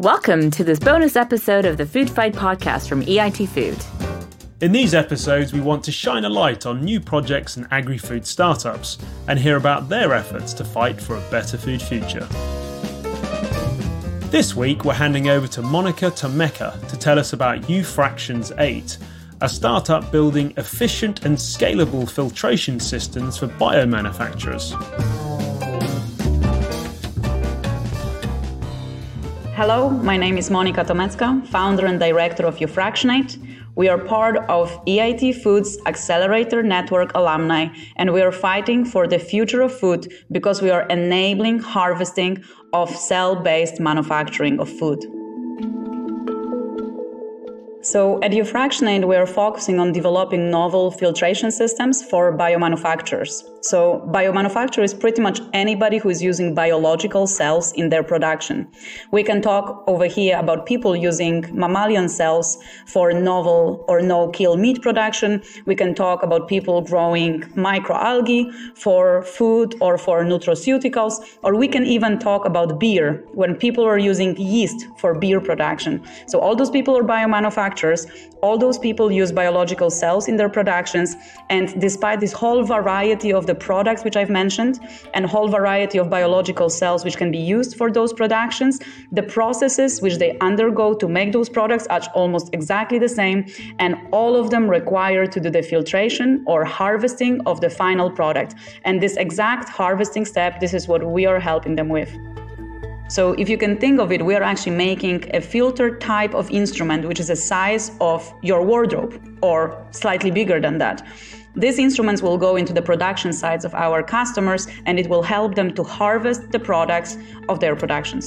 Welcome to this bonus episode of the Food Fight podcast from EIT Food. In these episodes, we want to shine a light on new projects and agri-food startups and hear about their efforts to fight for a better food future. This week, we're handing over to Monica Tomeka to tell us about Ufractions 8, a startup building efficient and scalable filtration systems for biomanufacturers. Hello, my name is Monica Tomeka, founder and director of Ufractions 8. We are part of EIT Food's Accelerator Network alumni, and we are fighting for the future of food because we are enabling harvesting of cell-based manufacturing of food. So at Ufractions 8, we are focusing on developing novel filtration systems for biomanufacturers. So biomanufacturer is pretty much anybody who is using biological cells in their production. We can talk over here about people using mammalian cells for novel or no-kill meat production. We can talk about people growing microalgae for food or for nutraceuticals, or we can even talk about beer when people are using yeast for beer production. So all those people are biomanufacturers. All those people use biological cells in their productions, and despite this whole variety of the products which I've mentioned and whole variety of biological cells which can be used for those productions, the processes which they undergo to make those products are almost exactly the same, and all of them require to do the filtration or harvesting of the final product. And this exact harvesting step, this is what we are helping them with. So if you can think of it, we are actually making a filter type of instrument, which is the size of your wardrobe or slightly bigger than that. These instruments will go into the production sites of our customers, and it will help them to harvest the products of their productions.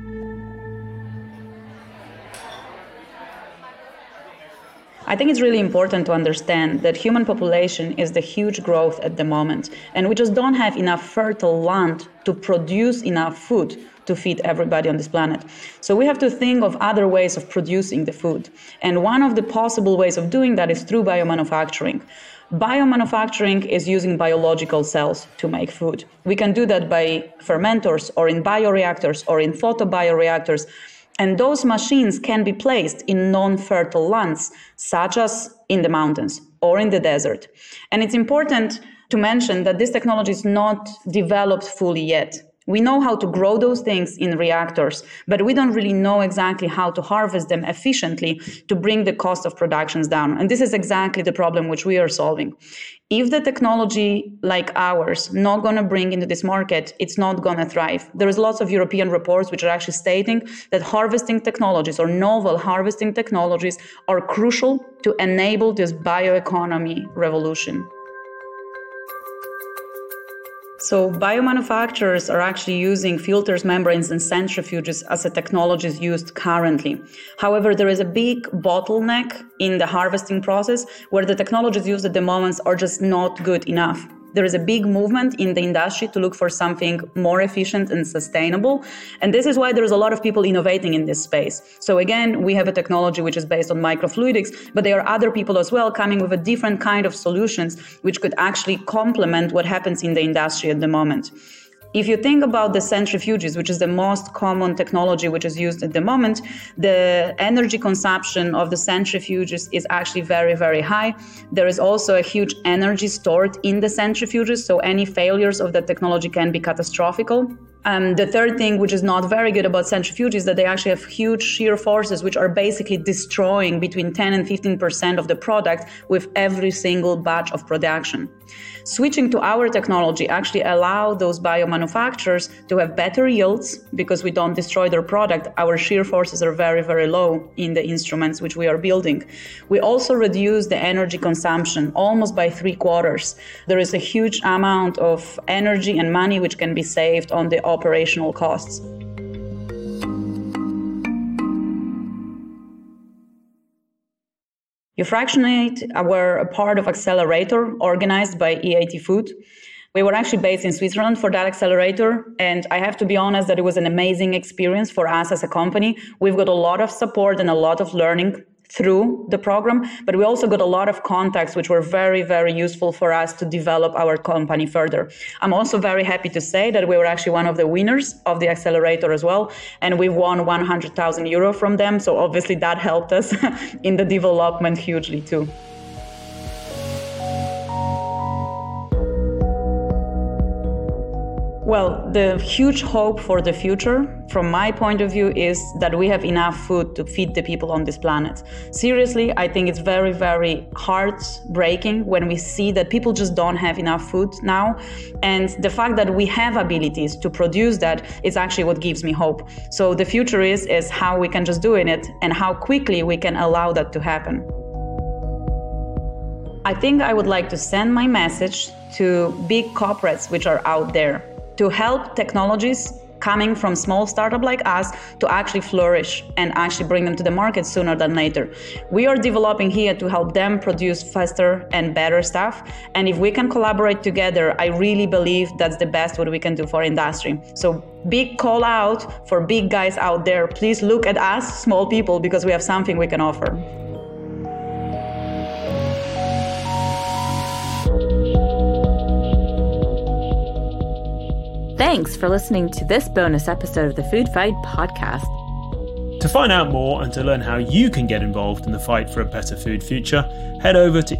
I think it's really important to understand that human population is the huge growth at the moment, and we just don't have enough fertile land to produce enough food to feed everybody on this planet. So we have to think of other ways of producing the food. And one of the possible ways of doing that is through biomanufacturing. Biomanufacturing is using biological cells to make food. We can do that by fermenters or in bioreactors or in photobioreactors. And those machines can be placed in non-fertile lands, such as in the mountains or in the desert. And it's important to mention that this technology is not developed fully yet. We know how to grow those things in reactors, but we don't really know exactly how to harvest them efficiently to bring the cost of productions down. And this is exactly the problem which we are solving. If the technology like ours not going to bring into this market, it's not going to thrive. There is lots of European reports which are actually stating that harvesting technologies or novel harvesting technologies are crucial to enable this bioeconomy revolution. So biomanufacturers are actually using filters, membranes, and centrifuges as a technology is used currently. However, there is a big bottleneck in the harvesting process where the technologies used at the moment are just not good enough. There is a big movement in the industry to look for something more efficient and sustainable. And this is why there's a lot of people innovating in this space. So again, we have a technology which is based on microfluidics, but there are other people as well coming with a different kind of solutions which could actually complement what happens in the industry at the moment. If you think about the centrifuges, which is the most common technology which is used at the moment, the energy consumption of the centrifuges is actually very, very high. There is also a huge energy stored in the centrifuges, so any failures of the technology can be catastrophic. The third thing, which is not very good about centrifuges, is that they actually have huge shear forces, which are basically destroying between 10 and 15% of the product with every single batch of production. Switching to our technology actually allow those biomanufacturers to have better yields because we don't destroy their product. Our shear forces are very, very low in the instruments which we are building. We also reduce the energy consumption almost by 3/4. There is a huge amount of energy and money which can be saved on the operational costs. Ufractions 8 were a part of Accelerator organized by EIT Food. We were actually based in Switzerland for that accelerator, and I have to be honest that it was an amazing experience for us as a company. We've got a lot of support and a lot of learning through the program, but we also got a lot of contacts which were very, very useful for us to develop our company further. I'm also very happy to say that we were actually one of the winners of the accelerator as well, and we've won 100,000 euro from them. So obviously that helped us in the development hugely too. Well, the huge hope for the future, from my point of view, is that we have enough food to feed the people on this planet. Seriously, I think it's very, very heartbreaking when we see that people just don't have enough food now. And the fact that we have abilities to produce that is actually what gives me hope. So the future is how we can just do it and how quickly we can allow that to happen. I think I would like to send my message to big corporates which are out there, to help technologies coming from small startup like us to actually flourish and actually bring them to the market sooner than later. We are developing here to help them produce faster and better stuff. And if we can collaborate together, I really believe that's the best what we can do for industry. So big call out for big guys out there. Please look at us, small people, because we have something we can offer. Thanks for listening to this bonus episode of the Food Fight podcast. To find out more and to learn how you can get involved in the fight for a better food future, head over to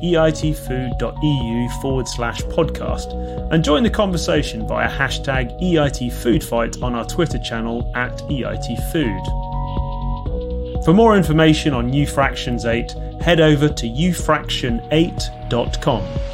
eitfood.eu/podcast and join the conversation via hashtag EITFoodFight on our Twitter channel @EITFood. For more information on Ufractions 8, head over to ufraction8.com.